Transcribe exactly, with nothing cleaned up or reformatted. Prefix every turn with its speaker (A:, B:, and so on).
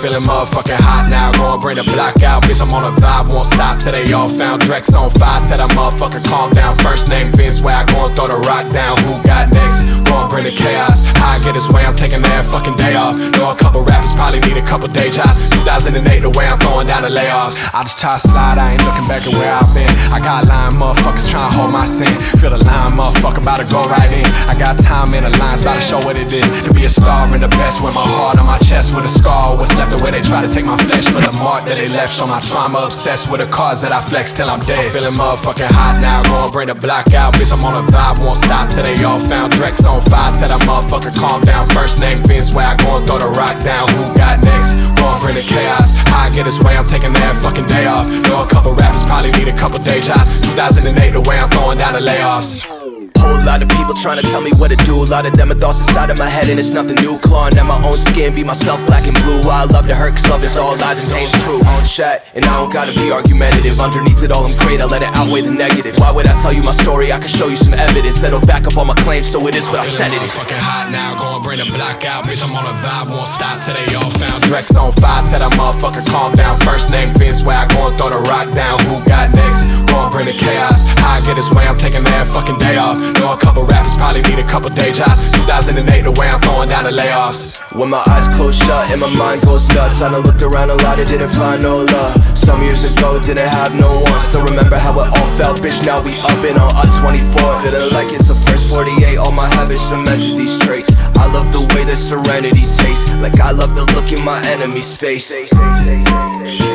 A: feeling motherfucking hot now. Gonna bring the block out, bitch, I'm on a vibe, won't stop till they all found. Drex on fire, tell that motherfucker calm down. First name Vince, where I gon' throw the rock down. Who got next? Gonna bring the chaos. How I get his way, I'm taking that fucking day off. Know a couple rappers probably need a couple day jobs. Two thousand eight, the way I'm throwing down the layoffs. I just try to slide, I ain't looking back at where I've been. I got lying motherfuckers trying to hold my sin. Feel the line, motherfucker, about to go right in. I got time in the lines, about to show what it is to be a star and the best. With my heart on my chest, with a scar. What's left of where they try to take my flesh, but the mark that they left show my trauma. Obsessed with the cars that I flex till I'm dead. I'm feeling motherfucking hot now, gonna bring the block out. Bitch, I'm on a vibe, won't stop till they all found. Drex on fire, tell that motherfucker calm down. First name Vince, where I gon' throw the rock down. Who got next? Gonna bring the chaos. How I get his way, I'm taking that fucking day off. Know a couple rappers probably need a couple day jobs. Two thousand eight, the way I'm throwing down the layoffs.
B: Whole lot of people trying to tell me what to do. A lot of them are thoughts inside of my head and it's nothing new. Clawing at my own skin, be myself black and blue. I love to hurt cause love is all lies and pain's true. I don't chat and I don't gotta be argumentative. Underneath it all I'm great, I let it outweigh the negative. Why would I tell you my story? I can show you some evidence that'll back up all my claims, so it is what I said it is.
A: Fucking hot now, gonna bring the block out. Bitch, I'm on a vibe, won't stop till they all found. Drex on fire, tell that motherfucker calm down. First name Vince, where I gon' throw the rock down. Who got next? Gonna bring the chaos. How I get his way, I'm taking that fucking day off. Know a couple rappers probably need a couple day jobs. Two thousand eight, the way I'm throwing down the layoffs.
B: When my eyes close shut and my mind goes nuts, I done looked around a lot and didn't find no love. Some years ago didn't have no one. Still remember how it all felt, bitch, now we up and on a twenty-four. Feeling like it's the first forty-eight, all my habits cemented these traits. I love the way the serenity tastes, like I love the look in my enemy's face.